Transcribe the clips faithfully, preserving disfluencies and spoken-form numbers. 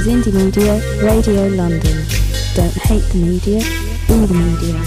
is Indie Media, Radio London. Don't hate the media, be the media.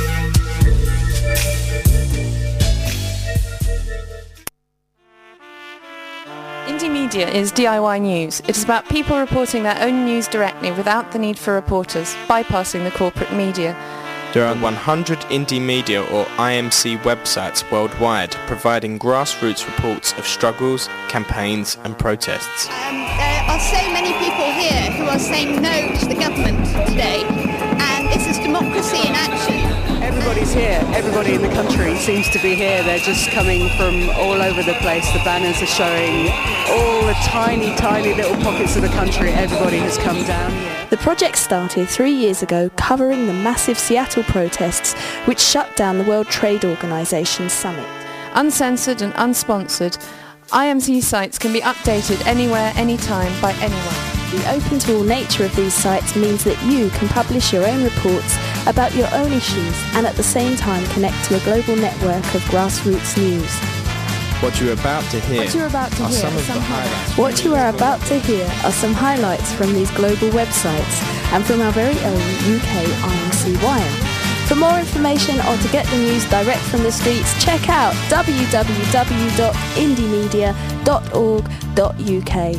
Indie Media is D I Y news. It is about people reporting their own news directly without the need for reporters, bypassing the corporate media. There are one hundred Indie Media or I M C websites worldwide providing grassroots reports of struggles, campaigns and protests. Um, there are so many people here who are saying no to the government today, and this is democracy in action. Everybody's here. Everybody in the country seems to be here. They're just coming from all over the place. The banners are showing all the tiny, tiny little pockets of the country. Everybody has come down here. The project started three years ago covering the massive Seattle protests which shut down the World Trade Organization summit. Uncensored and unsponsored, I M C sites can be updated anywhere, anytime, by anyone. The open-to-all nature of these sites means that you can publish your own reports about your own issues and at the same time connect to a global network of grassroots news. What you're about to hear What you're about to are hear some are of the some highlights. What you are about to hear are some highlights from these global websites and from our very own U K I M C Wire. For more information or to get the news direct from the streets, check out w w w dot indie media dot org dot u k.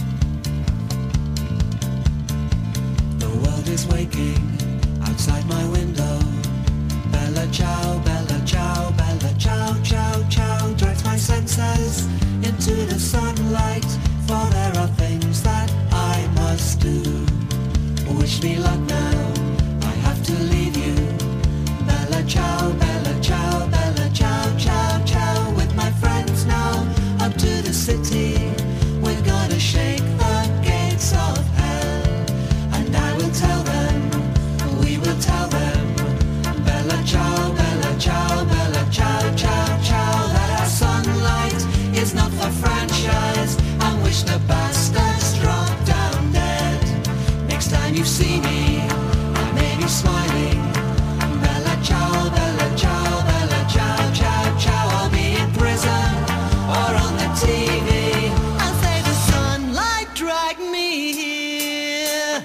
The world is waking outside my window. Bella ciao, bella ciao, bella ciao, ciao, ciao. Directs my senses into the sunlight, for there are things that I must do. Wish me luck now, I have to leave you. Bella ciao, bella ciao, bella ciao, ciao, ciao. With my friends now, up to the city. We're gonna shake the gates of hell. And I will tell them, we will tell them, Bella ciao, bella ciao, bella ciao, ciao, ciao, that our sunlight is not for franchise, and wish the bastards drop down dead. Next time you see me, I may be smiling. Bella ciao, bella ciao, bella ciao, ciao, ciao. I'll be in prison or on the T V. I'll say the sunlight dragged me here.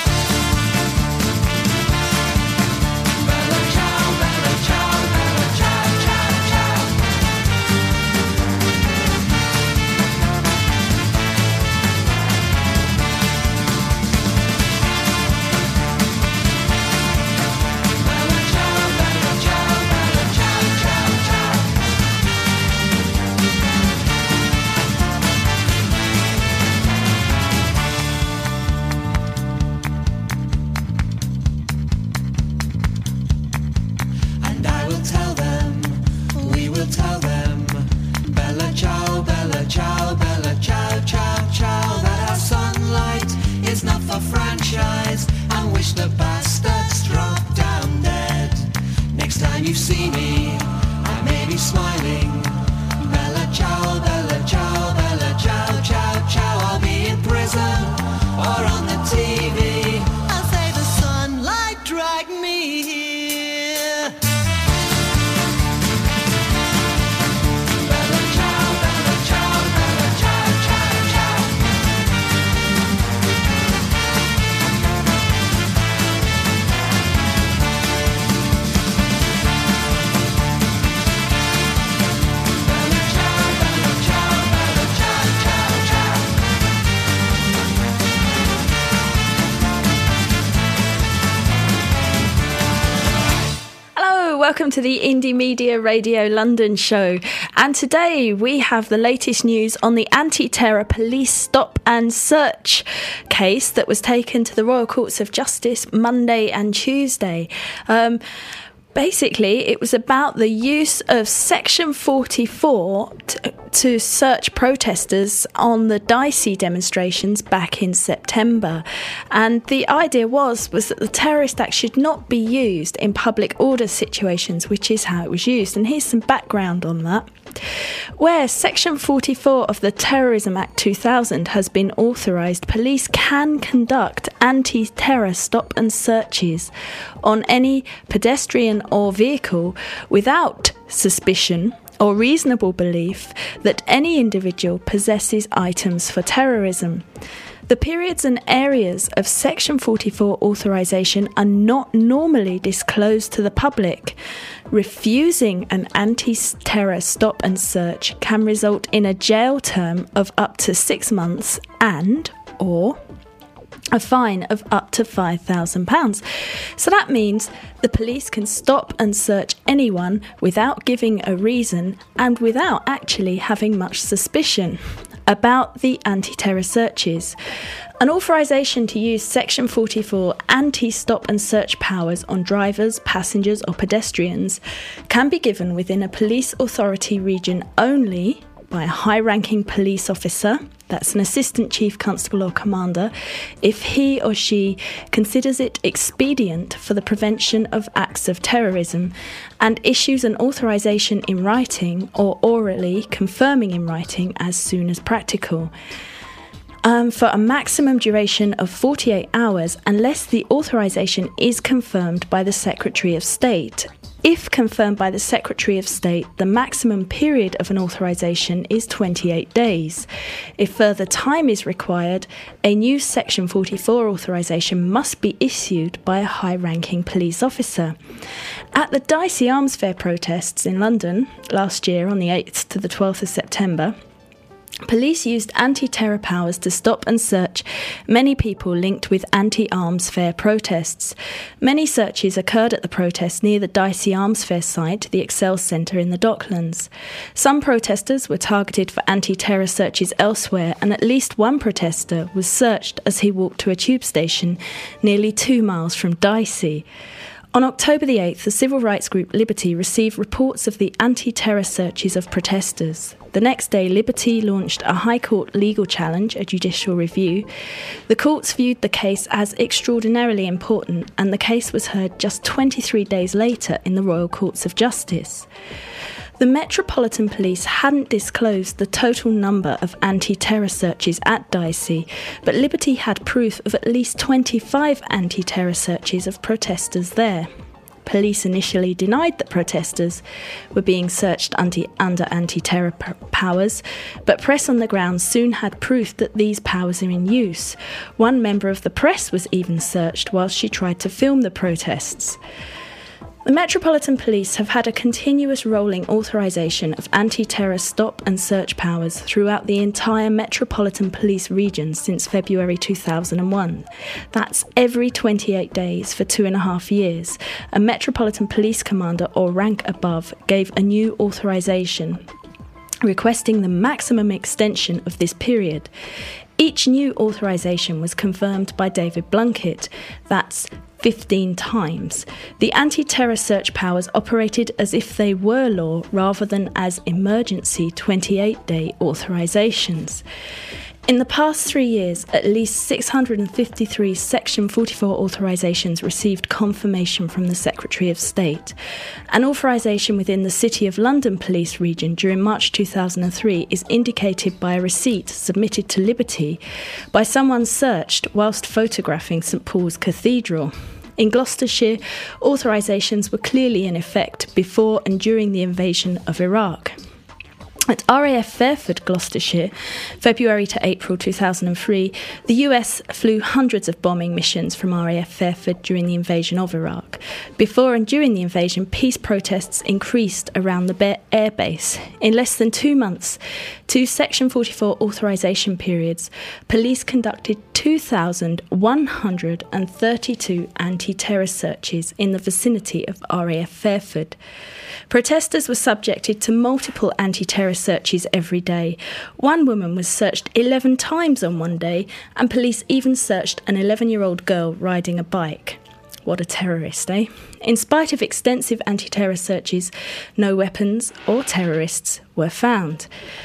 Bella ciao, bella ciao, bella ciao, ciao, ciao. Bella ciao, bella ciao, bella ciao, ciao, ciao. And I will tell them, we will tell them, Bella ciao, bella ciao, bella ciao, ciao, ciao, that our sunlight is not for franchise, and wish the bastards drop down dead. Next time you see me, I may be smiling. Bella ciao, bella ciao, bella ciao, ciao, ciao. I'll be in prison or on the T V. I'll say the sunlight dragged me here. Bella ciao, bella ciao, bella ciao, ciao, ciao. Bella ciao, bella ciao, bella ciao, ciao, ciao. Hello, welcome to the Indie Media Radio London show. And today we have the latest news on the anti-terror police stop and search case that was taken to the Royal Courts of Justice Monday and Tuesday. Um, Basically, it was about the use of Section forty-four to, to search protesters on the Dicey demonstrations back in September. And the idea was, was that the Terrorist Act should not be used in public order situations, which is how it was used. And here's some background on that. Where Section forty-four of the Terrorism Act two thousand has been authorised, police can conduct anti-terror stop and searches on any pedestrian or vehicle without suspicion or reasonable belief that any individual possesses items for terrorism. The periods and areas of Section forty-four authorisation are not normally disclosed to the public. Refusing an anti-terror stop and search can result in a jail term of up to six months and or a fine of up to five thousand pounds. So that means the police can stop and search anyone without giving a reason and without actually having much suspicion. About the anti-terror searches. An authorisation to use Section forty-four anti-stop and search powers on drivers, passengers or pedestrians can be given within a police authority region only by a high-ranking police officer, that's an assistant chief constable or commander, if he or she considers it expedient for the prevention of acts of terrorism and issues an authorisation in writing or orally confirming in writing as soon as practical. Um, for a maximum duration of forty-eight hours unless the authorisation is confirmed by the Secretary of State. If confirmed by the Secretary of State, the maximum period of an authorisation is twenty-eight days. If further time is required, a new Section forty-four authorisation must be issued by a high-ranking police officer. At the Dicey Arms Fair protests in London last year on the eighth to the twelfth of September, police used anti-terror powers to stop and search many people linked with anti-arms fair protests. Many searches occurred at the protests near the Dicey Arms Fair site, the Excel Centre in the Docklands. Some protesters were targeted for anti-terror searches elsewhere, and at least one protester was searched as he walked to a tube station nearly two miles from Dicey. On October the eighth, the civil rights group Liberty received reports of the anti-terror searches of protesters. The next day, Liberty launched a High Court legal challenge, a judicial review. The courts viewed the case as extraordinarily important, and the case was heard just twenty-three days later in the Royal Courts of Justice. The Metropolitan Police hadn't disclosed the total number of anti-terror searches at Dicey, but Liberty had proof of at least twenty-five anti-terror searches of protesters there. Police initially denied that protesters were being searched under, under anti-terror p- powers, but press on the ground soon had proof that these powers are in use. One member of the press was even searched whilst she tried to film the protests. The Metropolitan Police have had a continuous rolling authorisation of anti-terror stop and search powers throughout the entire Metropolitan Police region since February two thousand one. That's every twenty-eight days for two and a half years. A Metropolitan Police Commander or rank above gave a new authorisation, requesting the maximum extension of this period. Each new authorisation was confirmed by David Blunkett. That's fifteen times. The anti-terror search powers operated as if they were law rather than as emergency twenty-eight day authorisations. In the past three years, at least six hundred fifty-three Section forty-four authorisations received confirmation from the Secretary of State. An authorisation within the City of London Police region during March two thousand three is indicated by a receipt submitted to Liberty by someone searched whilst photographing St Paul's Cathedral. In Gloucestershire, authorisations were clearly in effect before and during the invasion of Iraq. At R A F Fairford, Gloucestershire, February to April two thousand three, the U S flew hundreds of bombing missions from R A F Fairford during the invasion of Iraq. Before and during the invasion, peace protests increased around the airbase. In less than two months, two Section forty-four authorisation periods, police conducted two thousand one hundred thirty-two anti-terror searches in the vicinity of R A F Fairford. Protesters were subjected to multiple anti-terror searches every day. One woman was searched eleven times on one day, and police even searched an eleven-year-old girl riding a bike. What a terrorist, eh? In spite of extensive anti-terror searches, no weapons or terrorists were found.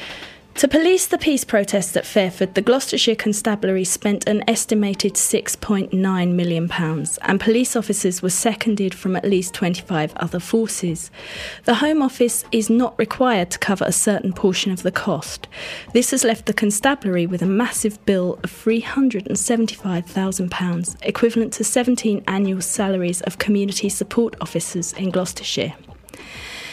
To police the peace protests at Fairford, the Gloucestershire Constabulary spent an estimated six point nine million pounds, and police officers were seconded from at least twenty-five other forces. The Home Office is not required to cover a certain portion of the cost. This has left the Constabulary with a massive bill of three hundred seventy-five thousand pounds, equivalent to seventeen annual salaries of community support officers in Gloucestershire.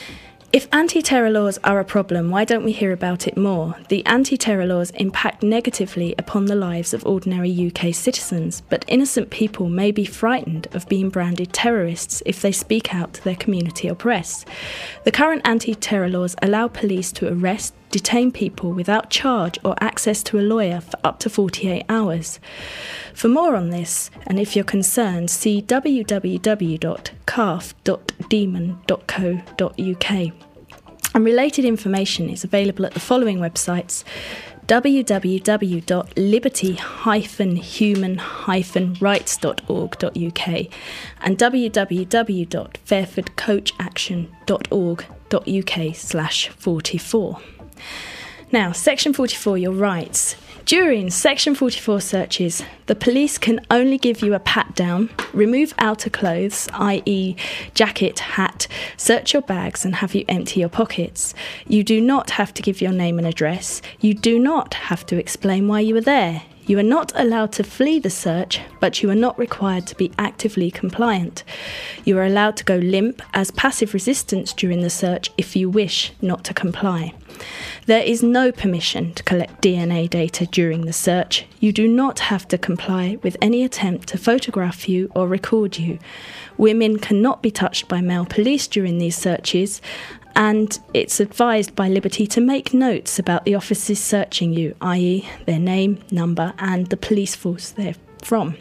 If anti-terror laws are a problem, why don't we hear about it more? The anti-terror laws impact negatively upon the lives of ordinary U K citizens, but innocent people may be frightened of being branded terrorists if they speak out to their community or press. The current anti-terror laws allow police to arrest, detain people without charge or access to a lawyer for up to forty-eight hours. For more on this, and if you're concerned, see w w w dot c a f dot demon dot co dot u k. And related information is available at the following websites: w w w dot liberty dash human dash rights dot org dot u k and w w w dot fairford coach action dot org dot u k slash forty-four. Now, Section forty-four, your rights. During Section forty-four searches, the police can only give you a pat-down, remove outer clothes, that is jacket, hat, search your bags and have you empty your pockets. You do not have to give your name and address. You do not have to explain why you were there. You are not allowed to flee the search, but you are not required to be actively compliant. You are allowed to go limp as passive resistance during the search if you wish not to comply. There is no permission to collect D N A data during the search. You do not have to comply with any attempt to photograph you or record you. Women cannot be touched by male police during these searches, and it's advised by Liberty to make notes about the officers searching you, that is their name, number and the police force they're from.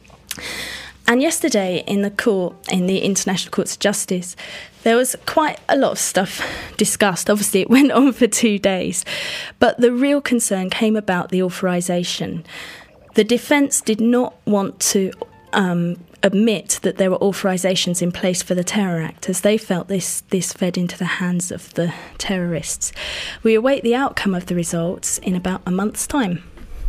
And yesterday in the court, in the International Courts of Justice, there was quite a lot of stuff discussed. Obviously, it went on for two days. But the real concern came about the authorisation. The defence did not want to um, admit that there were authorisations in place for the Terror Act, as they felt this, this fed into the hands of the terrorists. We await the outcome of the results in about a month's time.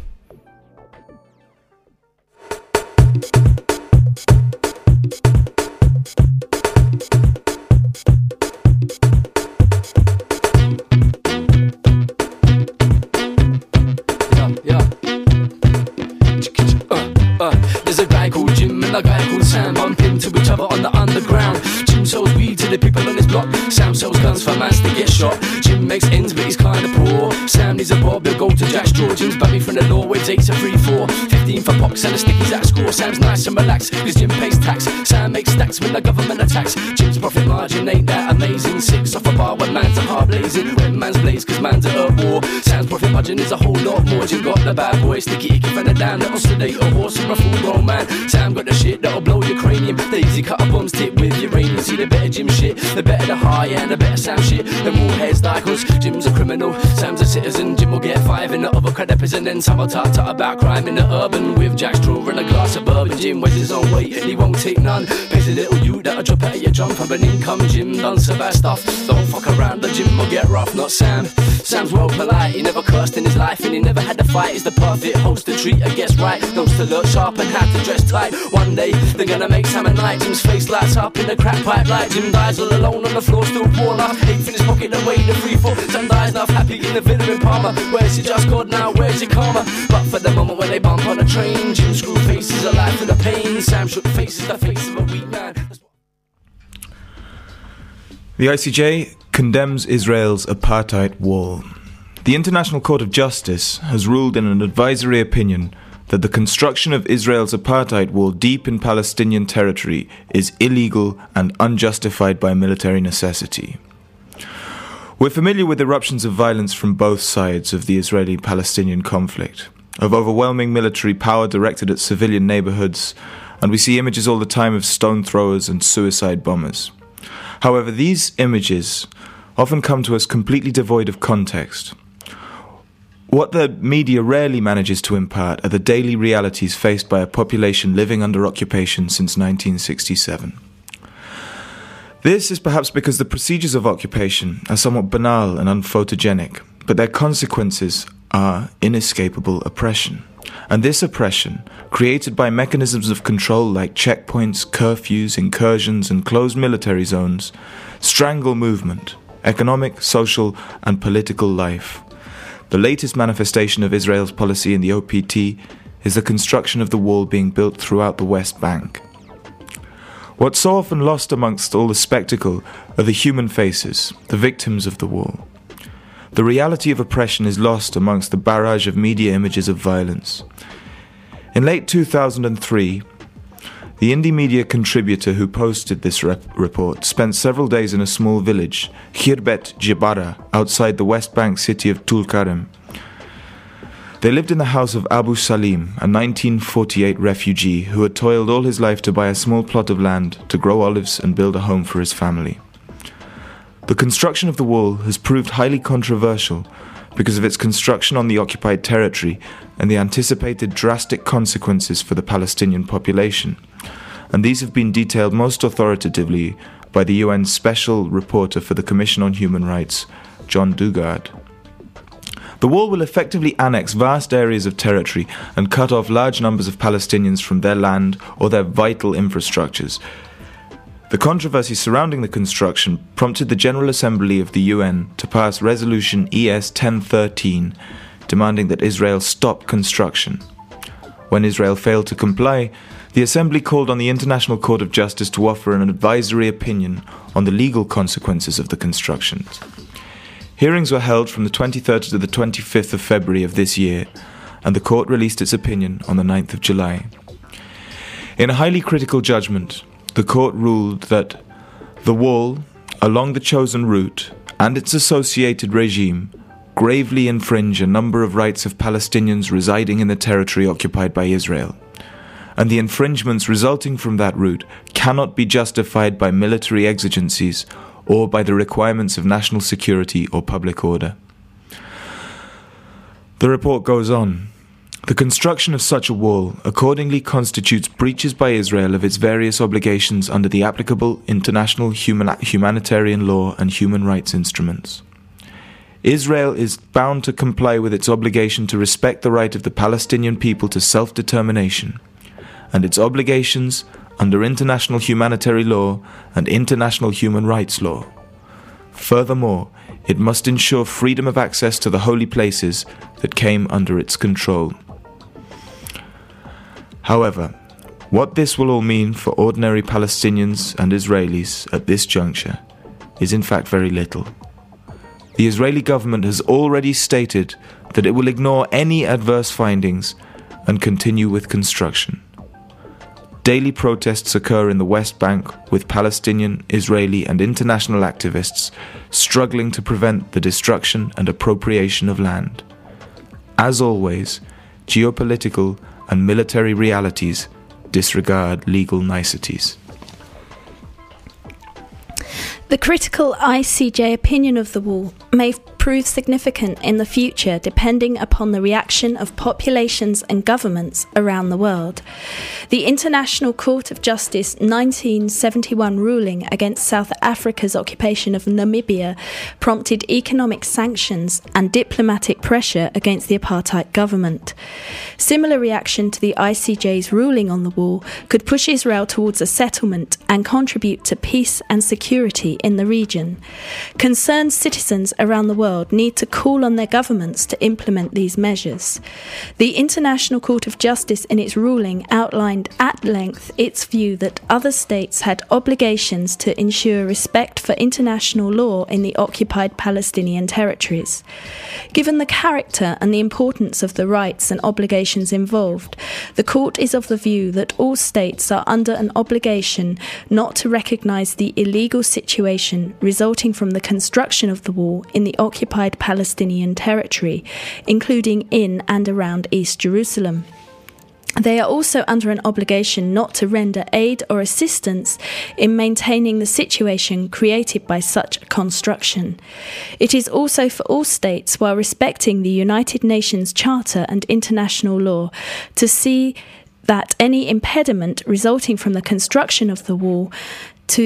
A guy called Sam bump into each other on the underground. Jim sells weed to the people on his block. Sam sells guns for mans to get shot. Jim makes ends but he's kinda poor. Sam needs a bob, he'll go to Jack Straw. Jim's bummy from the law, wage eight to three four. Fifteen for box and a sticky's at score. Sam's nice and relaxed, cause Jim pays tax. Sam makes stacks when the government attacks. Jim's profit margin ain't that amazing. Six off a bar when man's a hard blazing. When man's blaze cause man's at war. Sam's profit margin is a whole lot more. Jim got the bad boy, sticky icky from the down. That'll sedate a horse or a full grown man. Sam got the shit that'll blow your cranium. The easy cut a bombs tip with uranium. See the better Jim shit, the better the high and the better Sam shit. The more heads die cause Jim's a criminal, Sam's a citizen. Jim will get five in the other credipies and then some will talk talk about crime in the urban with Jack Straw and a glass of bourbon. Jim weighs his own weight and he won't take none. Pays a little you that'll drop out of your jump from an income. Jim done some bad stuff, don't fuck around, the Jim will get rough, not Sam. Sam's well polite, he never cursed in his life and he never had to fight. He's the perfect host to treat a guest right, knows to look sharp and how to dress tight. One day they're gonna make Sam a night. Jim's face lights up in the crack pipe light. Jim dies all alone on the floor, still poor enough. Eighth in his pocket away the free fall. Sam dies enough, happy in the villa in Palmer. Where's your just God now, where's your karma? But for the moment when they bump on a train, Jim screw faces alive for the pain. Sam shook faces, the face of a weak man. The I C J condemns Israel's apartheid wall. The International Court of Justice has ruled in an advisory opinion that the construction of Israel's apartheid wall deep in Palestinian territory is illegal and unjustified by military necessity. We're familiar with eruptions of violence from both sides of the Israeli-Palestinian conflict, of overwhelming military power directed at civilian neighborhoods, and we see images all the time of stone throwers and suicide bombers. However, these images often come to us completely devoid of context. What the media rarely manages to impart are the daily realities faced by a population living under occupation since nineteen sixty-seven. This is perhaps because the procedures of occupation are somewhat banal and unphotogenic, but their consequences are inescapable oppression. And this oppression, created by mechanisms of control like checkpoints, curfews, incursions, and closed military zones, strangle movement, economic, social, and political life. The latest manifestation of Israel's policy in the O P T is the construction of the wall being built throughout the West Bank. What's so often lost amongst all the spectacle are the human faces, the victims of the wall. The reality of oppression is lost amongst the barrage of media images of violence. In late two thousand three, the indie media contributor who posted this rep- report spent several days in a small village, Khirbet Jibara, outside the West Bank city of Tulkarem. They lived in the house of Abu Salim, a nineteen forty-eight refugee who had toiled all his life to buy a small plot of land to grow olives and build a home for his family. The construction of the wall has proved highly controversial because of its construction on the occupied territory and the anticipated drastic consequences for the Palestinian population, and these have been detailed most authoritatively by the U N's Special Reporter for the Commission on Human Rights, John Dugard. The wall will effectively annex vast areas of territory and cut off large numbers of Palestinians from their land or their vital infrastructures. The controversy surrounding the construction prompted the General Assembly of the U N to pass Resolution E S ten thirteen, demanding that Israel stop construction. When Israel failed to comply, the Assembly called on the International Court of Justice to offer an advisory opinion on the legal consequences of the construction. Hearings were held from the twenty-third to the twenty-fifth of February of this year, and the court released its opinion on the ninth of July. In a highly critical judgment, the court ruled that the wall, along the chosen route, and its associated regime gravely infringe a number of rights of Palestinians residing in the territory occupied by Israel, and the infringements resulting from that route cannot be justified by military exigencies or by the requirements of national security or public order. The report goes on. The construction of such a wall accordingly constitutes breaches by Israel of its various obligations under the applicable international human- humanitarian law and human rights instruments. Israel is bound to comply with its obligation to respect the right of the Palestinian people to self-determination, and its obligations under international humanitarian law and international human rights law. Furthermore, it must ensure freedom of access to the holy places that came under its control. However, what this will all mean for ordinary Palestinians and Israelis at this juncture is in fact very little. The Israeli government has already stated that it will ignore any adverse findings and continue with construction. Daily protests occur in the West Bank with Palestinian, Israeli and international activists struggling to prevent the destruction and appropriation of land. As always, geopolitical and military realities disregard legal niceties. The critical I C J opinion of the wall may prove significant in the future depending upon the reaction of populations and governments around the world. The International Court of Justice nineteen seventy-one ruling against South Africa's occupation of Namibia prompted economic sanctions and diplomatic pressure against the apartheid government. Similar reaction to the I C J's ruling on the wall could push Israel towards a settlement and contribute to peace and security in the region. Concerned citizens around the world need to call on their governments to implement these measures. The International Court of Justice in its ruling outlined at length its view that other states had obligations to ensure respect for international law in the occupied Palestinian territories. Given the character and the importance of the rights and obligations involved, the court is of the view that all states are under an obligation not to recognise the illegal situation resulting from the construction of the wall in the occupied Palestinian territory, including in and around East Jerusalem. They are also under an obligation not to render aid or assistance in maintaining the situation created by such a construction. It is also for all states, while respecting the United Nations Charter and international law, to see that any impediment resulting from the construction of the wall to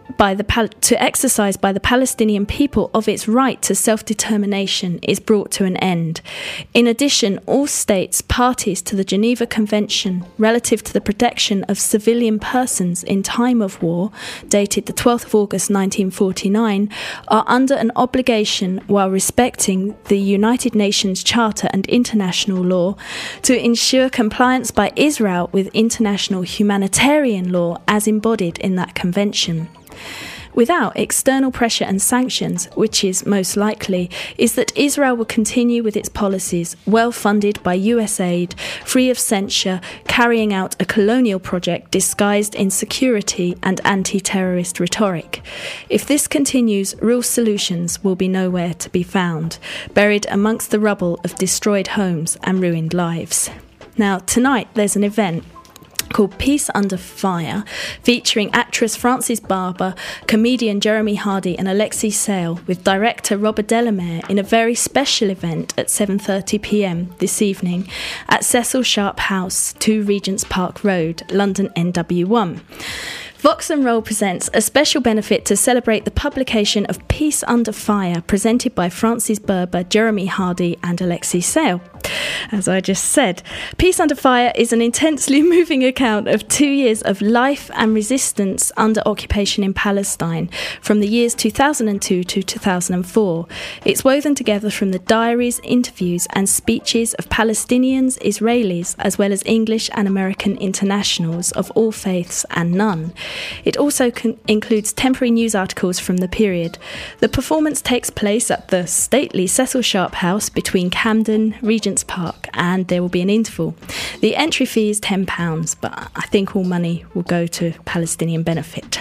by the Pal- to exercise by the Palestinian people of its right to self-determination is brought to an end. In addition, all states parties to the Geneva Convention relative to the protection of civilian persons in time of war, dated the twelfth of August nineteen forty-nine, are under an obligation, while respecting the United Nations Charter and international law, to ensure compliance by Israel with international humanitarian law as embodied in that convention. Without external pressure and sanctions, which is most likely, is that Israel will continue with its policies, well funded by U S aid, free of censure, carrying out a colonial project disguised in security and anti-terrorist rhetoric. If this continues, real solutions will be nowhere to be found, buried amongst the rubble of destroyed homes and ruined lives. Now, tonight there's an event called Peace Under Fire, featuring actress Frances Barber, comedian Jeremy Hardy and Alexei Sayle, with director Robert Delamere, in a very special event at seven thirty p m this evening at Cecil Sharp House, two Regent's Park Road, London N W one. Vox and Roll presents a special benefit to celebrate the publication of Peace Under Fire, presented by Frances Barber, Jeremy Hardy and Alexei Sayle. As I just said, Peace Under Fire is an intensely moving account of two years of life and resistance under occupation in Palestine, from the years two thousand two to two thousand four. It's woven together from the diaries, interviews and speeches of Palestinians, Israelis, as well as English and American internationals of all faiths and none. It also con- includes temporary news articles from the period. The performance takes place at the stately Cecil Sharp House between Camden, Regent's Park, and there will be an interval. The entry fee is ten pounds, but I think all money will go to Palestinian benefit.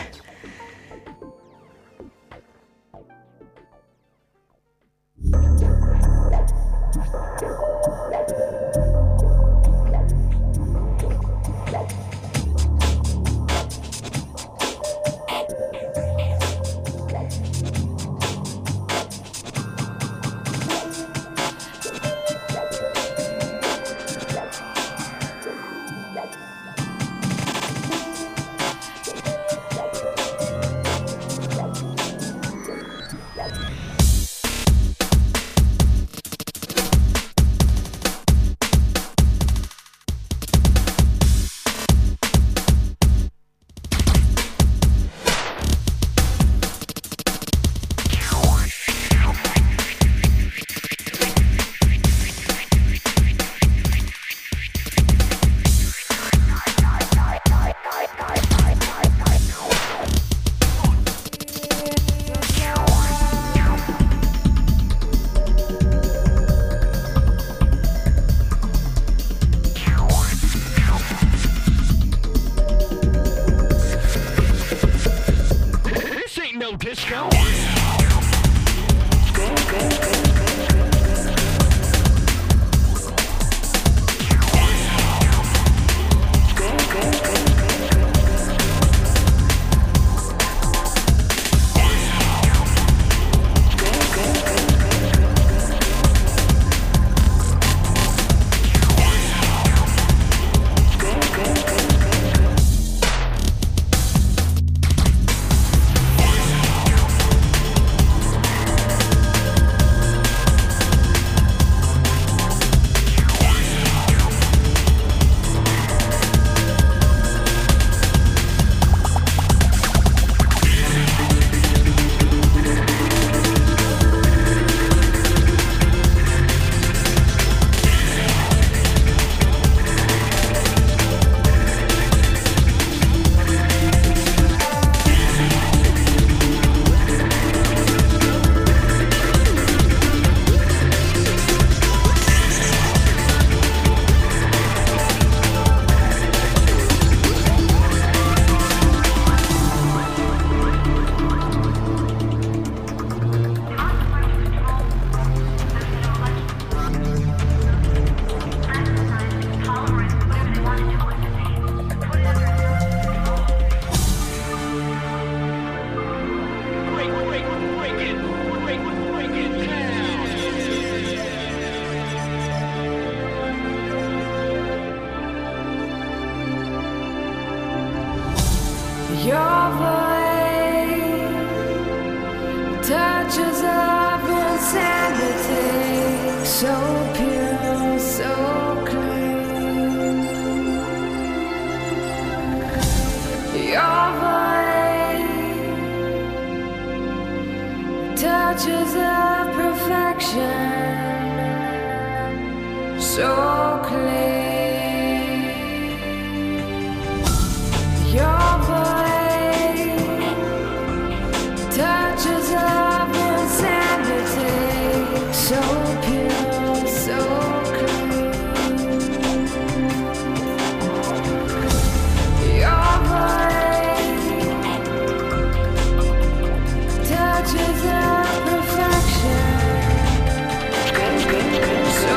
touches of insanity, so pure, so clean. Your voice touches of perfection, so clean. Your voice touches of insanity, so pure, so clean. Your voice touches of perfection, so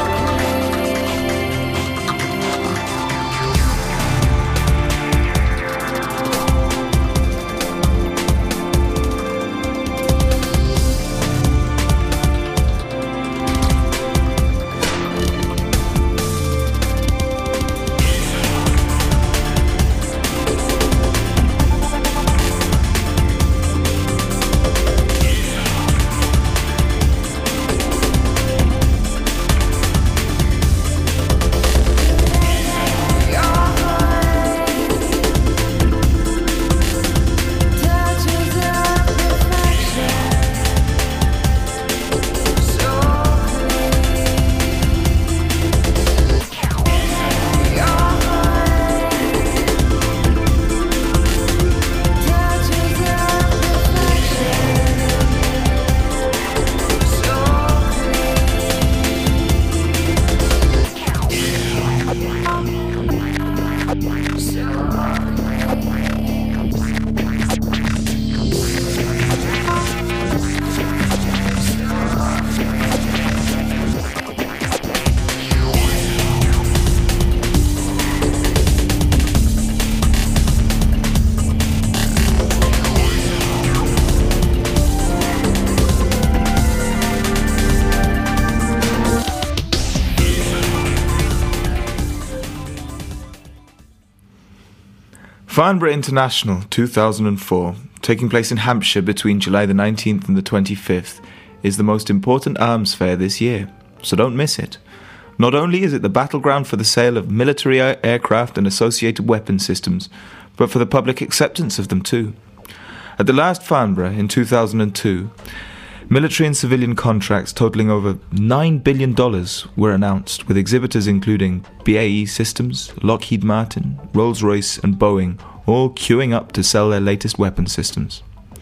Farnborough International two thousand four, taking place in Hampshire between July the nineteenth and the twenty-fifth, is the most important arms fair this year, so don't miss it. Not only is it the battleground for the sale of military aircraft and associated weapon systems, but for the public acceptance of them too. At the last Farnborough in two thousand two, military and civilian contracts totaling over nine billion dollars were announced, with exhibitors including B A E Systems, Lockheed Martin, Rolls-Royce and Boeing all queuing up to sell their latest weapon systems.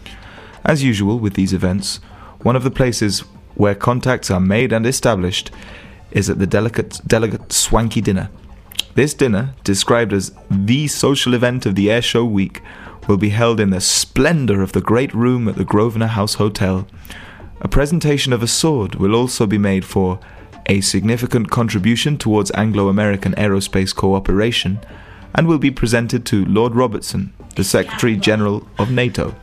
As usual with these events, one of the places where contacts are made and established is at the delicate, delegate Swanky Dinner. This dinner, described as the social event of the Air Show week, will be held in the splendour of the great room at the Grosvenor House Hotel. A presentation of a sword will also be made for a significant contribution towards Anglo-American aerospace cooperation, and will be presented to Lord Robertson, the Secretary-General of NATO.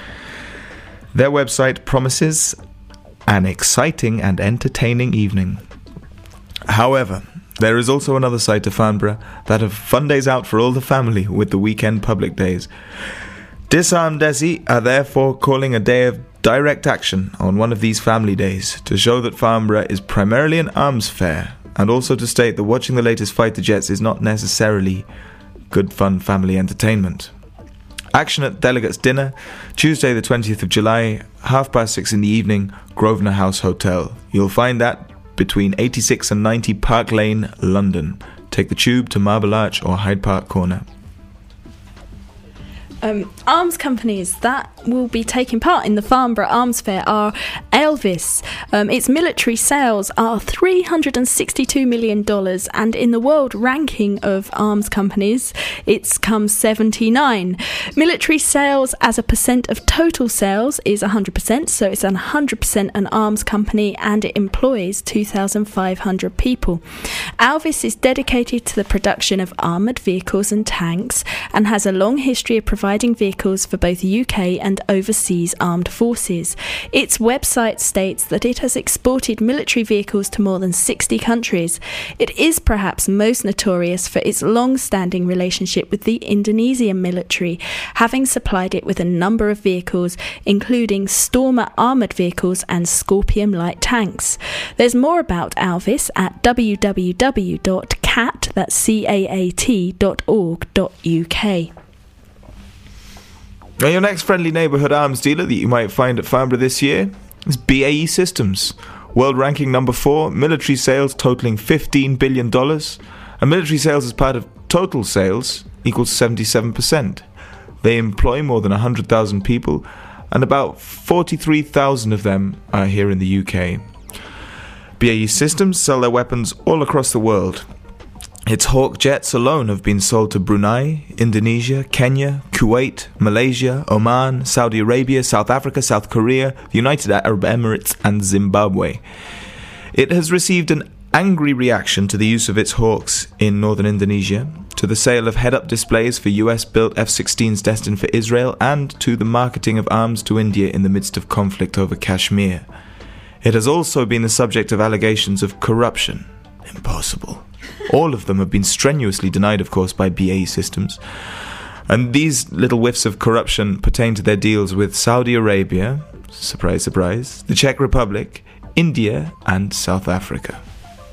Their website promises an exciting and entertaining evening. However, there is also another side to Farnborough, that of fun days out for all the family with the weekend public days. Disarm Desi are therefore calling a day of direct action on one of these family days to show that Farnborough is primarily an arms fair, and also to state that watching the latest fighter jets is not necessarily good fun family entertainment. Action at Delegates Dinner, Tuesday the twentieth of July, half past six in the evening, Grosvenor House Hotel. You'll find that between eighty-six and ninety Park Lane, London. Take the tube to Marble Arch or Hyde Park Corner. Um, arms companies that will be taking part in the Farnborough Arms Fair are Elvis. Um, its military sales are three hundred sixty-two million dollars, and in the world ranking of arms companies, it's come seventy-nine. Military sales as a percent of total sales is one hundred percent, so it's one hundred percent an arms company, and it employs two thousand five hundred people. Elvis is dedicated to the production of armoured vehicles and tanks, and has a long history of providing providing vehicles for both U K and overseas armed forces. Its website states that it has exported military vehicles to more than sixty countries. It is perhaps most notorious for its long-standing relationship with the Indonesian military, having supplied it with a number of vehicles, including Stormer armoured vehicles and Scorpion light tanks. There's more about Alvis at w w w dot cat, that's C A A T, dot org dot U K. Now, your next friendly neighbourhood arms dealer that you might find at Farnborough this year is B A E Systems. World ranking number four, military sales totalling fifteen billion dollars, and military sales as part of total sales equals seventy-seven percent. They employ more than one hundred thousand people, and about forty-three thousand of them are here in the U K. B A E Systems sell their weapons all across the world. Its Hawk jets alone have been sold to Brunei, Indonesia, Kenya, Kuwait, Malaysia, Oman, Saudi Arabia, South Africa, South Korea, the United Arab Emirates and Zimbabwe. It has received an angry reaction to the use of its Hawks in northern Indonesia, to the sale of head-up displays for U S-built F sixteens destined for Israel, and to the marketing of arms to India in the midst of conflict over Kashmir. It has also been the subject of allegations of corruption. Impossible. All of them have been strenuously denied, of course, by B A E Systems. And these little whiffs of corruption pertain to their deals with Saudi Arabia, surprise, surprise, the Czech Republic, India, and South Africa.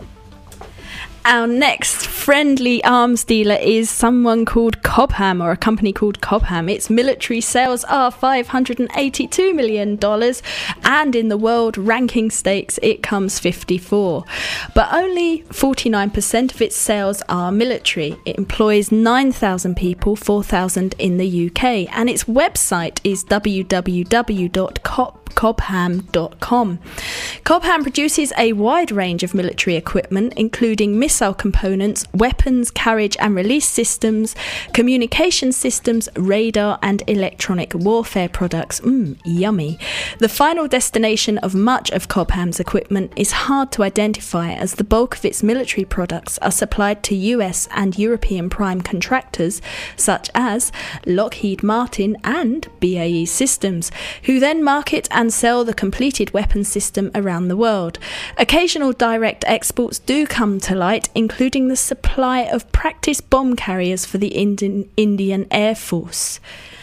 Our next friendly arms dealer is someone called Cobham, or a company called Cobham. Its military sales are five hundred eighty-two million dollars, and in the world ranking stakes it comes fifty-four. But only forty-nine percent of its sales are military. It employs nine thousand people, four thousand in the U K, and its website is w w w dot cobham dot com. Cobham produces a wide range of military equipment, including missile components, weapons, carriage and release systems, communication systems, radar and electronic warfare products. Mmm, yummy. The final destination of much of Cobham's equipment is hard to identify, as the bulk of its military products are supplied to U S and European prime contractors such as Lockheed Martin and B A E Systems, who then market and sell the completed weapon system around the world. Occasional direct exports do come to light, including the supply of practice bomb carriers for the Indian, Indian Air Force.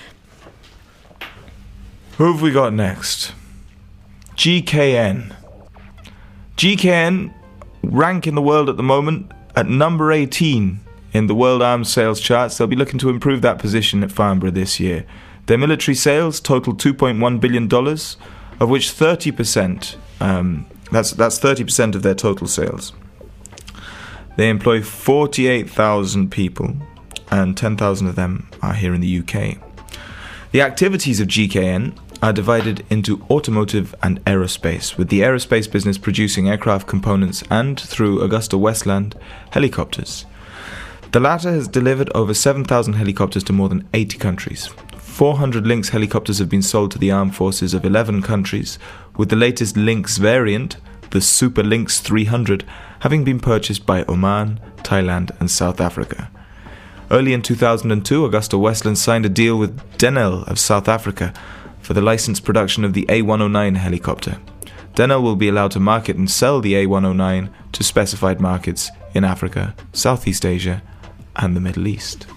Who have we got next? G K N. G K N rank in the world at the moment at number eighteen in the world arms sales charts. They'll be looking to improve that position at Farnborough this year. Their military sales total two point one billion dollars, of which thirty percent, um, that's that's thirty percent of their total sales. They employ forty-eight thousand people, and ten thousand of them are here in the U K. The activities of G K N are divided into automotive and aerospace, with the aerospace business producing aircraft components and, through Augusta Westland, helicopters. The latter has delivered over seven thousand helicopters to more than eighty countries. four hundred Lynx helicopters have been sold to the armed forces of eleven countries, with the latest Lynx variant, the Super Lynx three hundred, having been purchased by Oman, Thailand and South Africa. Early in two thousand two, Augusta Westland signed a deal with Denel of South Africa for the licensed production of the A one oh nine helicopter. Denel will be allowed to market and sell the A one oh nine to specified markets in Africa, Southeast Asia and the Middle East.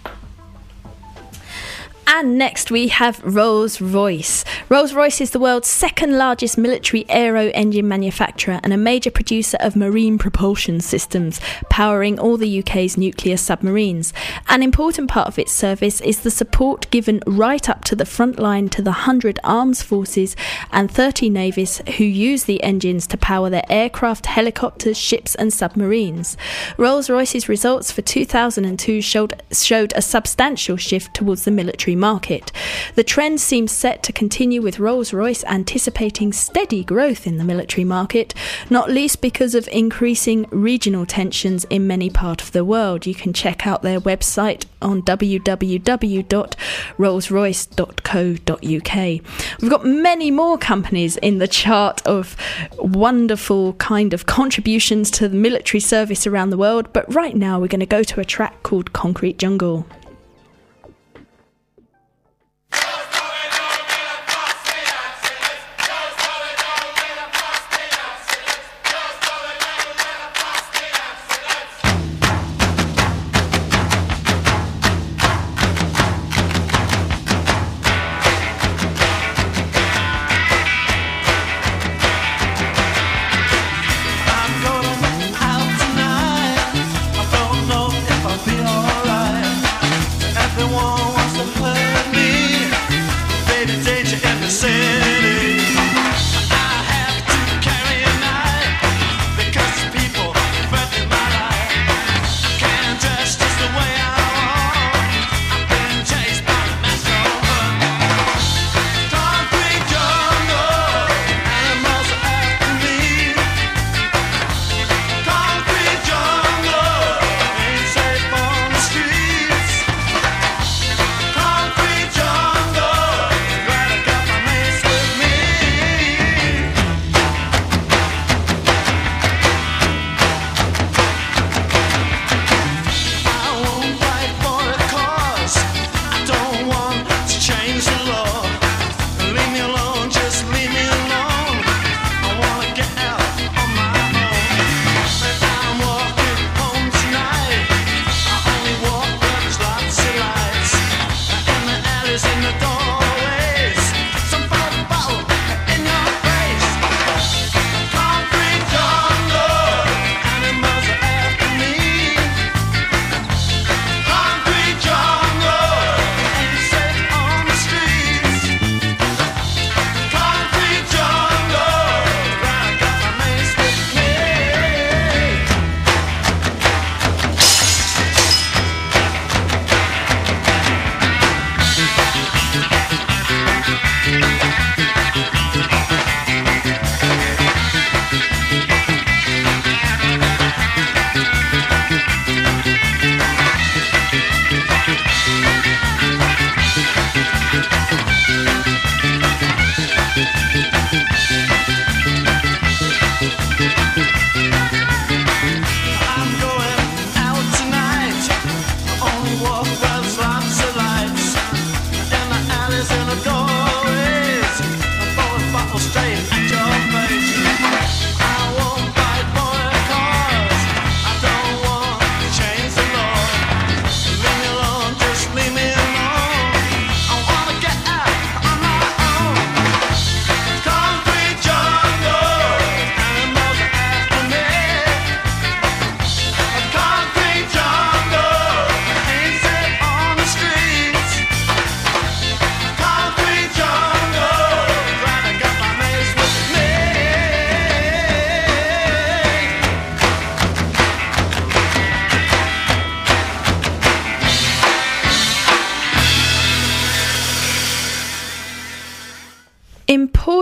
And next we have Rolls-Royce. Rolls-Royce is the world's second largest military aero engine manufacturer and a major producer of marine propulsion systems, powering all the U K's nuclear submarines. An important part of its service is the support given right up to the front line to the one hundred armed forces and thirty navies who use the engines to power their aircraft, helicopters, ships and submarines. Rolls-Royce's results for two thousand two showed, showed a substantial shift towards the military market. The trend seems set to continue, with Rolls-Royce anticipating steady growth in the military market, not least because of increasing regional tensions in many parts of the world. You can check out their website on w w w dot rolls royce dot co dot u k. We've got many more companies in the chart of wonderful kind of contributions to the military service around the world, but right now we're going to go to a track called Concrete Jungle.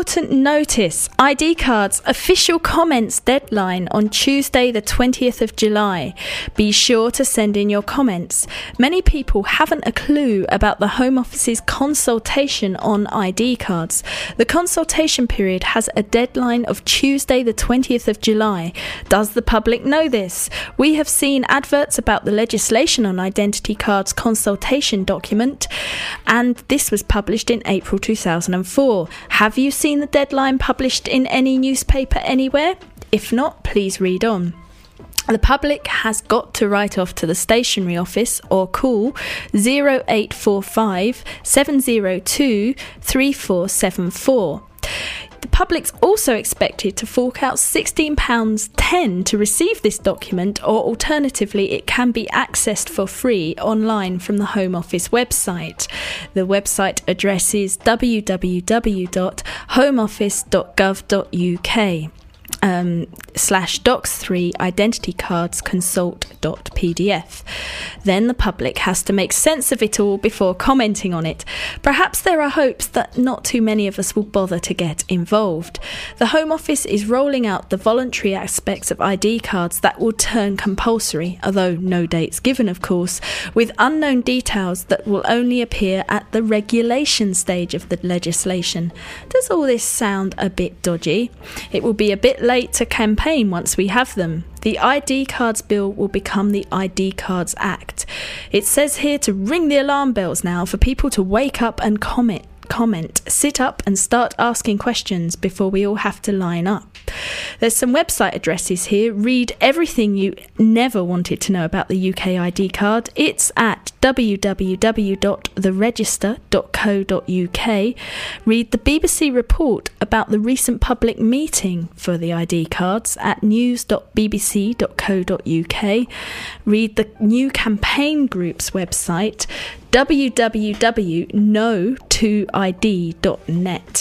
Important notice. I D cards official comments deadline on Tuesday the twentieth of July. Be sure to send in your comments. Many people haven't a clue about the Home Office's consultation on I D cards. The consultation period has a deadline of Tuesday the twentieth of July. Does the public know this? We have seen adverts about the legislation on identity cards consultation document, and this was published in April two thousand four. Have you seen the deadline published in any newspaper anywhere? If not, please read on. The public has got to write off to the stationery office or call zero eight four five, seven zero two, three four seven four. The public's also expected to fork out sixteen pounds ten to receive this document, or alternatively it can be accessed for free online from the Home Office website. The website address is w w w dot home office dot gov dot u k. Um, slash docs three identity cards consult dot p d f. Then the public has to make sense of it all before commenting on it. Perhaps there are hopes that not too many of us will bother to get involved. The Home Office is rolling out the voluntary aspects of I D cards that will turn compulsory, although no dates given of course, with unknown details that will only appear at the regulation stage of the legislation. Does all this sound a bit dodgy? It will be a bit late to campaign once we have them. The I D Cards Bill will become the I D Cards Act. It says here to ring the alarm bells now for people to wake up and comment, comment, sit up and start asking questions before we all have to line up. There's some website addresses here. Read everything you never wanted to know about the U K I D card. It's at w w w dot the register dot co dot u k. Read the B B C report about the recent public meeting for the I D cards at news dot b b c dot co dot u k. Read the new campaign group's website, w w w dot no two i d dot net.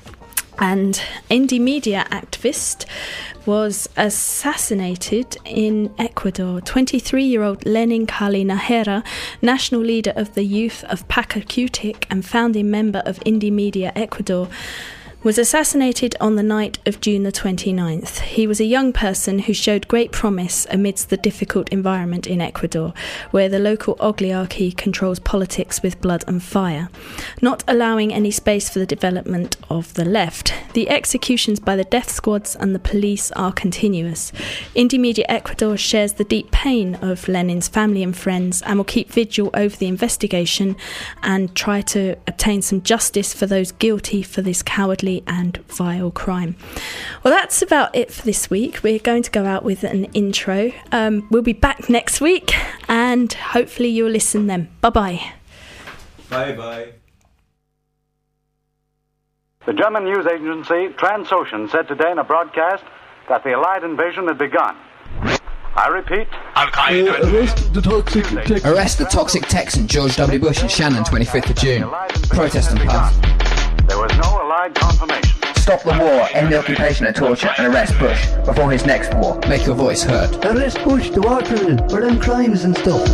And indie media activist was assassinated in Ecuador. twenty-three-year-old Lenin Kali Nahera, national leader of the youth of Pachacutic and founding member of Indie Media Ecuador, was assassinated on the night of June the twenty-ninth. He was a young person who showed great promise amidst the difficult environment in Ecuador, where the local oligarchy controls politics with blood and fire, not allowing any space for the development of the left. The executions by the death squads and the police are continuous. Indie Media Ecuador shares the deep pain of Lenin's family and friends and will keep vigil over the investigation and try to obtain some justice for those guilty for this cowardly and vile crime. Well, that's about it for this week. We're going to go out with an intro. Um, we'll be back next week and hopefully you'll listen then. Bye-bye. Bye-bye. The German news agency Transocean said today in a broadcast that the Allied invasion had begun. I repeat, Al-Qaeda. Uh, arrest the toxic Texan. Arrest the toxic Texan George W. Bush in Shannon, twenty-fifth of June. Protest and pass. There was no Allied confirmation. Stop the war, end the occupation and torture, and arrest Bush before his next war. Make your voice heard. Arrest Bush, the war criminal, for them crimes and stuff.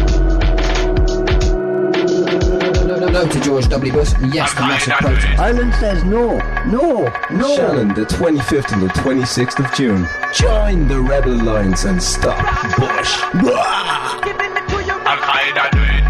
No, no, no to George W. Bush, and yes to massive protest. Ireland says no, no, no. Shannon, the twenty-fifth and the twenty-sixth of June. Join the rebel lines and stop Bush. Al-Qaeda do it.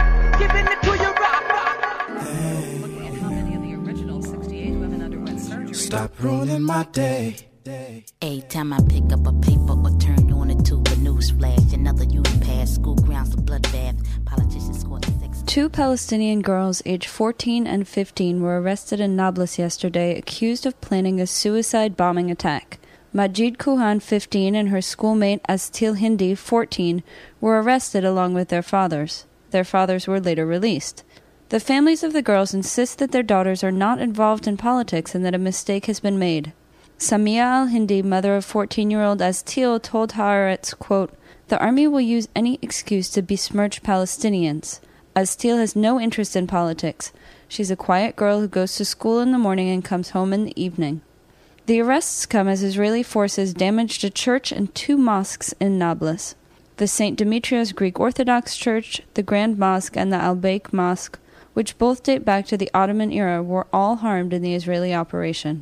Stop ruining my day. Every time I pick up a paper or turn on a tube, a news flash, another youth pass, school grounds, a bloodbath, politicians scored sex. Two Palestinian girls aged fourteen and fifteen were arrested in Nablus yesterday, accused of planning a suicide bombing attack. Majid Kuhan, fifteen, and her schoolmate Astil Hindi, fourteen, were arrested along with their fathers. Their fathers were later released. The families of the girls insist that their daughters are not involved in politics and that a mistake has been made. Samia al-Hindi, mother of fourteen-year-old Astil, told Haaretz, quote, "The army will use any excuse to besmirch Palestinians. Astil has no interest in politics. She's a quiet girl who goes to school in the morning and comes home in the evening." The arrests come as Israeli forces damaged a church and two mosques in Nablus. The Saint Demetrius Greek Orthodox Church, the Grand Mosque, and the Al-Baik Mosque, which both date back to the Ottoman era, were all harmed in the Israeli operation.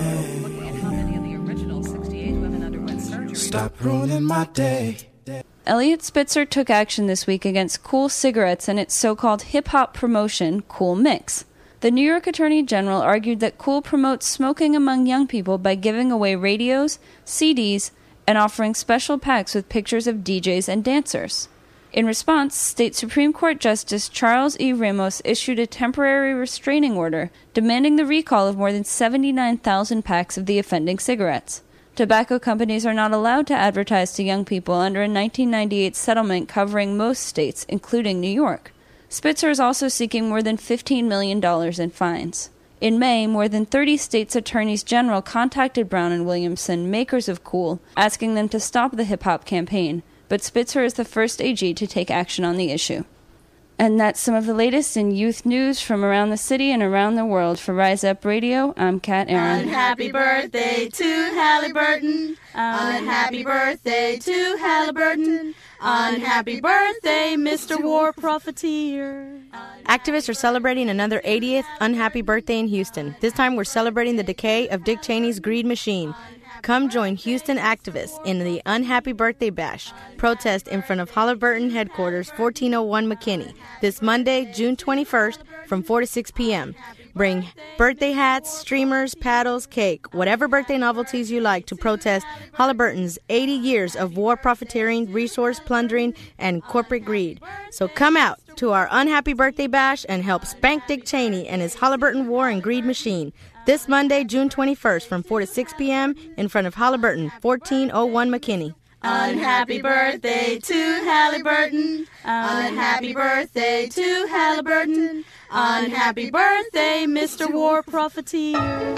Stop ruining my day. Elliot Spitzer took action this week against Kool Cigarettes and its so-called hip-hop promotion, Kool Mix. The New York Attorney General argued that Kool promotes smoking among young people by giving away radios, C Ds, and offering special packs with pictures of D Js and dancers. In response, State Supreme Court Justice Charles E. Ramos issued a temporary restraining order demanding the recall of more than seventy-nine thousand packs of the offending cigarettes. Tobacco companies are not allowed to advertise to young people under a nineteen ninety-eight settlement covering most states, including New York. Spitzer is also seeking more than fifteen million dollars in fines. In May, more than thirty states' attorneys general contacted Brown and Williamson, makers of Kool, asking them to stop the hip-hop campaign, but Spitzer is the first A G to take action on the issue. And that's some of the latest in youth news from around the city and around the world. For Rise Up Radio, I'm Kat Aaron. Happy birthday to Halliburton. Unhappy birthday to Halliburton. Unhappy birthday, Mister War Profiteer. Activists are celebrating another eightieth unhappy birthday in Houston. This time we're celebrating the decay of Dick Cheney's greed machine. Come join Houston activists in the Unhappy Birthday Bash protest in front of Halliburton headquarters, fourteen oh one McKinney, this Monday, June twenty-first, from four to six p.m. Bring birthday hats, streamers, paddles, cake, whatever birthday novelties you like to protest Halliburton's eighty years of war profiteering, resource plundering, and corporate greed. So come out to our Unhappy Birthday Bash and help spank Dick Cheney and his Halliburton war and greed machine. This Monday, June twenty-first, from four to six p.m. in front of Halliburton, fourteen oh one McKinney. Unhappy birthday to Halliburton. Unhappy birthday to Halliburton. Unhappy birthday, Mister War Profiteer.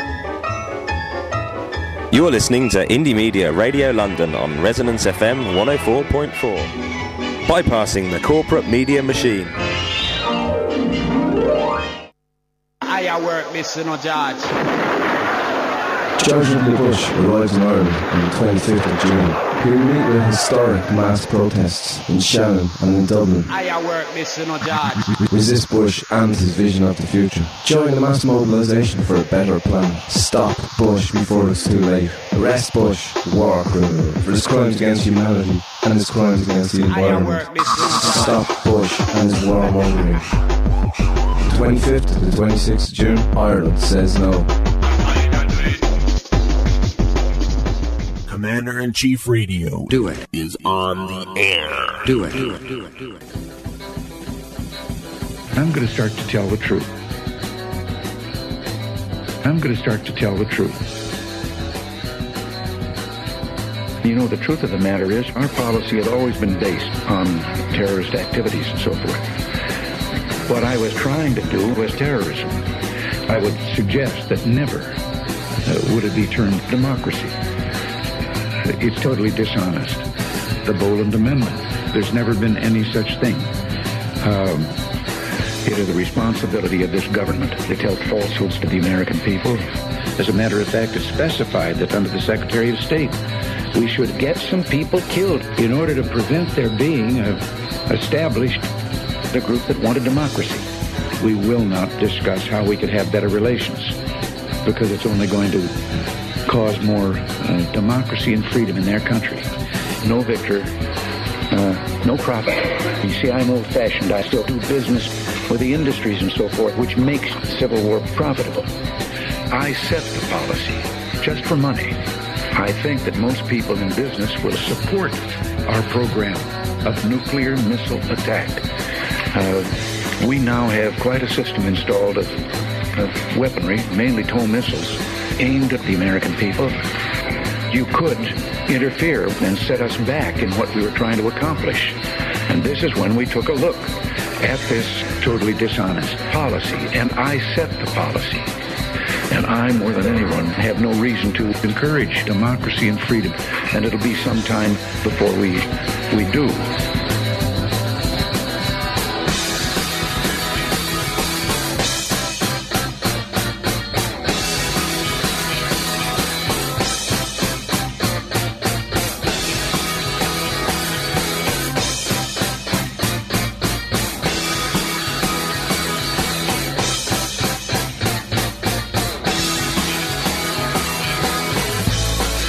You're listening to Indie Media Radio London on Resonance F M one oh four point four. Bypassing the corporate media machine. I work, Mister No Judge. George W. Bush arrives in Ireland on the twenty-fifth of June. He will meet with historic mass protests in Shannon and in Dublin. I work, Mister No Judge. Resist Bush and his vision of the future. Join the mass mobilisation for a better plan. Stop Bush before it's too late. Arrest Bush, the war criminal, for his crimes against humanity and his crimes against the environment. Stop Bush and his warmongering. twenty-fifth to the twenty-sixth of June, Ireland says no. Commander-in-Chief Radio. Do it. Is on the air. Do it. Do it. Do it. Do it. I'm going to start to tell the truth. I'm going to start to tell the truth. You know, the truth of the matter is, our policy has always been based on terrorist activities and so forth. What I was trying to do was terrorism. I would suggest that never uh, would it be termed democracy. It's totally dishonest. The Boland Amendment, there's never been any such thing. Um, it is the responsibility of this government to tell falsehoods to the American people. As a matter of fact, it's specified that under the Secretary of State, we should get some people killed in order to prevent their being uh, established the group that wanted democracy. We will not discuss how we could have better relations because it's only going to cause more uh, democracy and freedom in their country. No victor, uh, no profit. You see, I'm old-fashioned. I still do business with the industries and so forth, which makes civil war profitable. I set the policy just for money. I think that most people in business will support our program of nuclear missile attack. Uh, we now have quite a system installed of, of weaponry, mainly TOW missiles, aimed at the American people. You could interfere and set us back in what we were trying to accomplish. And this is when we took a look at this totally dishonest policy. And I set the policy. And I, more than anyone, have no reason to encourage democracy and freedom. And it'll be some time before we, we do.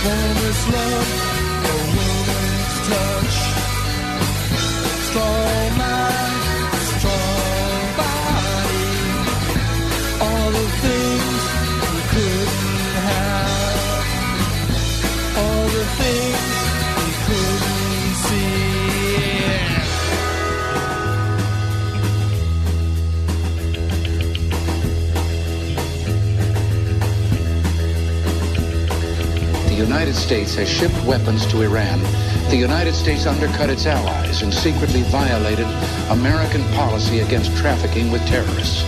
Woman's love, a woman's touch. Strong mind, strong body. All the things we couldn't have. All the things we couldn't see. The United States has shipped weapons to Iran. The United States undercut its allies and secretly violated American policy against trafficking with terrorists.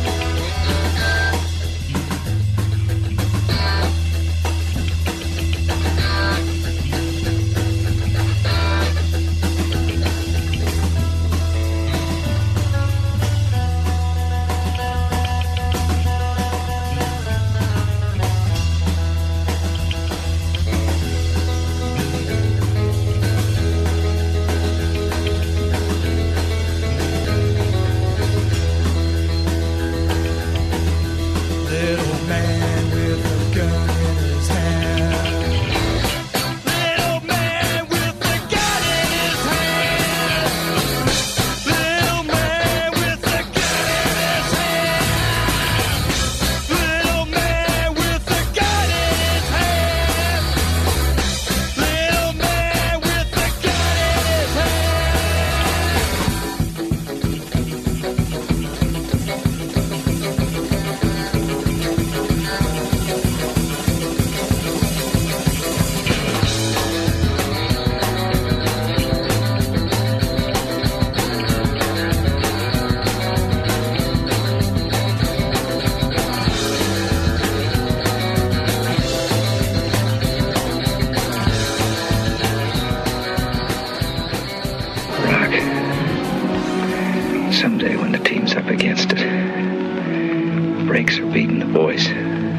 Someday when the team's up against it, brakes are beating the boys.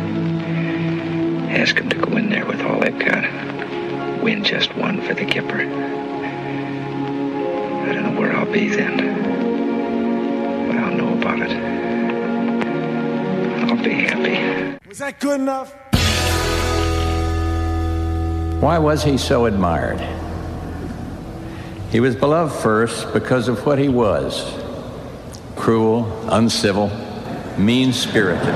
Ask them to go in there with all they've got. Win just one for the Kipper. I don't know where I'll be then, but I'll know about it. I'll be happy. Was that good enough? Why was he so admired? He was beloved first because of what he was. Cruel, uncivil, mean-spirited.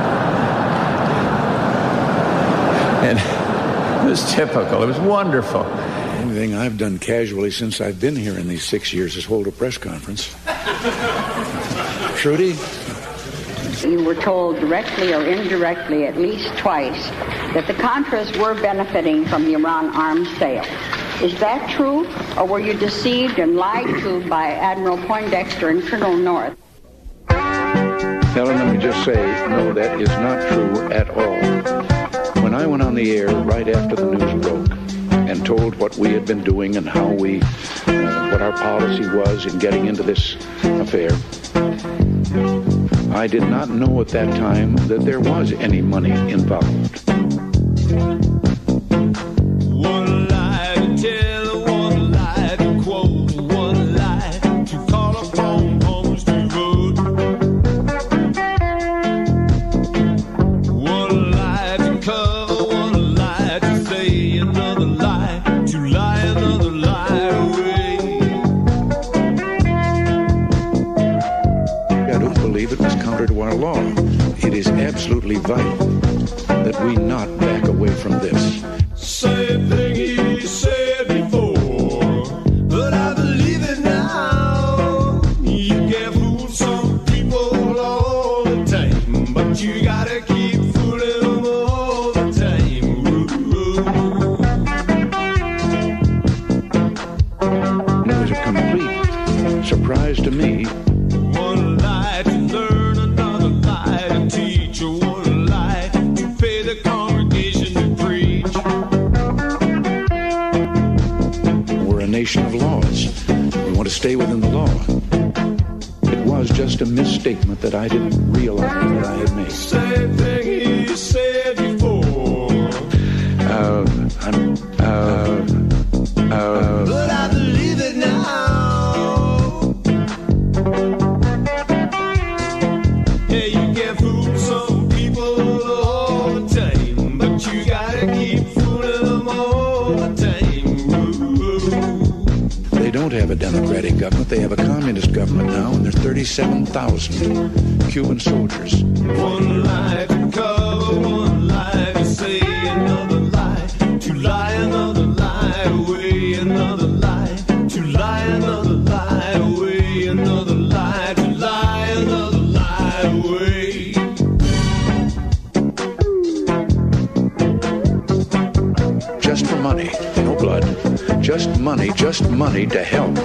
And it was typical. It was wonderful. The only thing I've done casually since I've been here in these six years is hold a press conference. Trudy? You were told directly or indirectly at least twice that the Contras were benefiting from the Iran arms sale. Is that true, or were you deceived and lied to by Admiral Poindexter and Colonel North? Helen, let me just say, no, that is not true at all. When I went on the air right after the news broke and told what we had been doing and how we, uh, what our policy was in getting into this affair, I did not know at that time that there was any money involved. One lie to tell, one lie to quote, one lie to call upon homes to vote. One lie to cover, one lie to say, another lie to lie, another lie away. I don't believe it was counter to our law. It is absolutely vital that we not back away from this. Same thing he said before, but I believe it now. You can fool some people all the time, but you gotta keep fooling them all the time. And it was a complete surprise to me. One lie to learn, another lie to teach, or one lie to pay the congregation to preach. We're a nation of laws. We want to stay within the law. It was just a misstatement that I didn't realize that I had made. Same thing he said before. Uh, I'm, uh, uh, But I believe it now. Yeah, you can fool some people all the time, but you gotta keep fooling them all democratic government. They have a communist government now, and there's thirty-seven thousand Cuban soldiers. One lie to cover, one lie to say, another lie to lie, another lie away, another lie to lie, another lie away, another lie to lie, another lie away. Just for money, no blood. Just money, just money to help.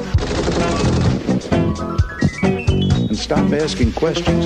And stop asking questions.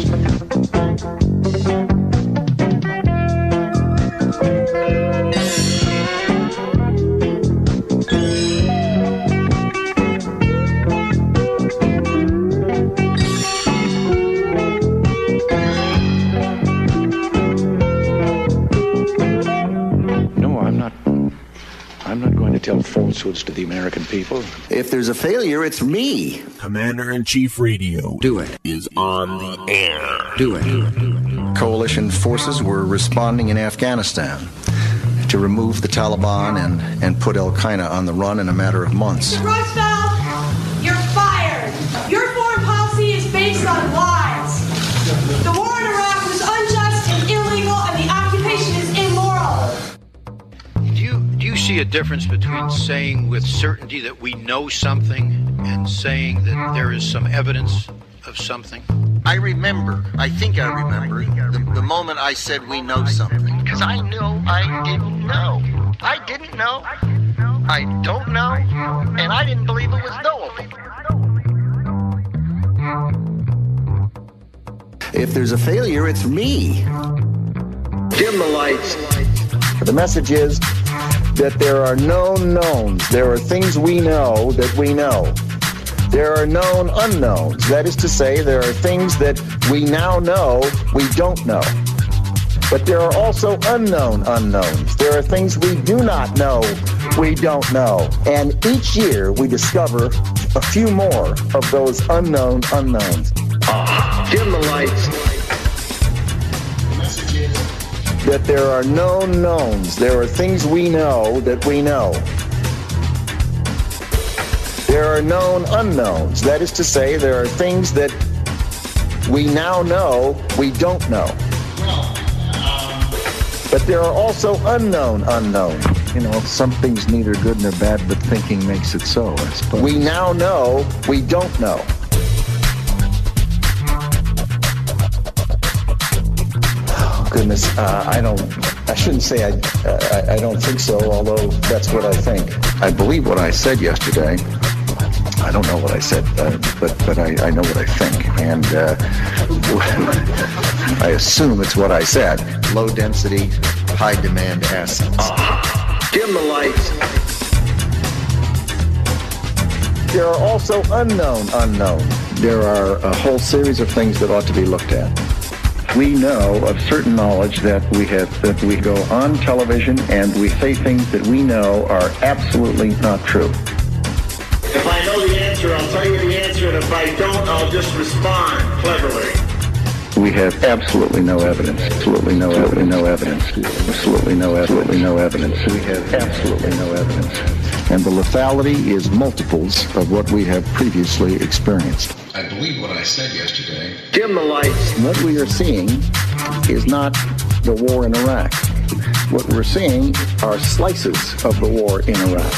Tell falsehoods to the American people. If there's a failure, it's me. Commander-in-Chief Radio. Do it. Is on the air. Do it. Coalition forces were responding in Afghanistan to remove the Taliban and, and put Al-Qaeda on the run in a matter of months. Roosevelt, you're fired. Your foreign policy is based on lies. The war in Iraq was unjust and illegal, and the occupation is immoral. Do you see a difference between saying with certainty that we know something and saying that there is some evidence of something? I remember, I think I remember, the, the moment I said we know something. Because I knew I didn't know. I didn't know. I don't know. And I didn't believe it was knowable. If there's a failure, it's me. Dim the lights. The message is that there are known knowns. There are things we know that we know. There are known unknowns. That is to say, there are things that we now know we don't know. But there are also unknown unknowns. There are things we do not know we don't know. And each year we discover a few more of those unknown unknowns. Ah, dim the lights. That there are known knowns. There are things we know that we know. There are known unknowns. That is to say, there are things that we now know we don't know. But there are also unknown unknowns. You know, some things neither good nor bad, but thinking makes it so, I suppose. We now know we don't know. Goodness, uh, I don't, I shouldn't say I, uh, I, I don't think so, although that's what I think. I believe what I said yesterday. I don't know what I said, uh, but but I, I know what I think. And uh, I assume it's what I said. Low density, high demand assets. Ah, dim the lights. There are also unknown unknowns. There are a whole series of things that ought to be looked at. We know of certain knowledge that we have, that we go on television and we say things that we know are absolutely not true. If I know the answer, I'll tell you the answer, and if I don't, I'll just respond cleverly. We have absolutely no evidence. Absolutely no evidence. No evidence. Absolutely no. Absolutely no evidence. We have absolutely no evidence. And the lethality is multiples of what we have previously experienced. I believe what I said yesterday. Dim the lights. What we are seeing is not the war in Iraq. What we're seeing are slices of the war in Iraq.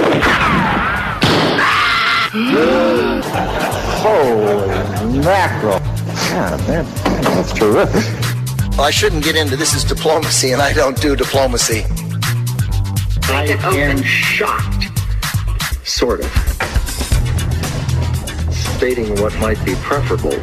Holy mackerel. God, that, that's terrific. Well, I shouldn't get into this is diplomacy, and I don't do diplomacy. I am shocked, sort of. Stating what might be preferable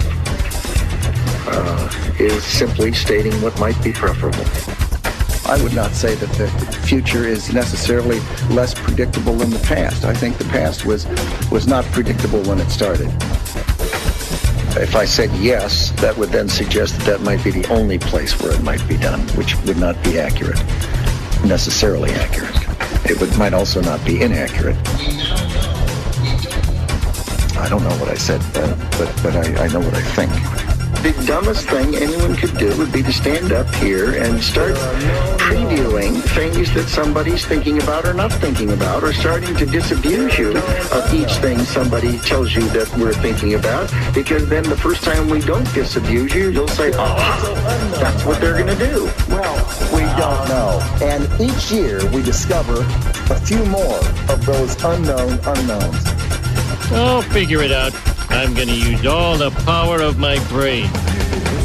uh, is simply stating what might be preferable. I would not say that the future is necessarily less predictable than the past. I think the past was was not predictable when it started. If I said yes, that would then suggest that that might be the only place where it might be done, which would not be accurate, necessarily accurate. It would, might also not be inaccurate. I don't know what I said, uh, but but I, I know what I think. the dumbest thing anyone could do would be to stand up here and start previewing things that somebody's thinking about or not thinking about, or starting to disabuse you of each thing somebody tells you that we're thinking about, because then the first time we don't disabuse you, you'll say, oh, that's what they're going to do. Well, we don't know. And each year we discover a few more of those unknown unknowns. Oh, figure it out. I'm going to use all the power of my brain.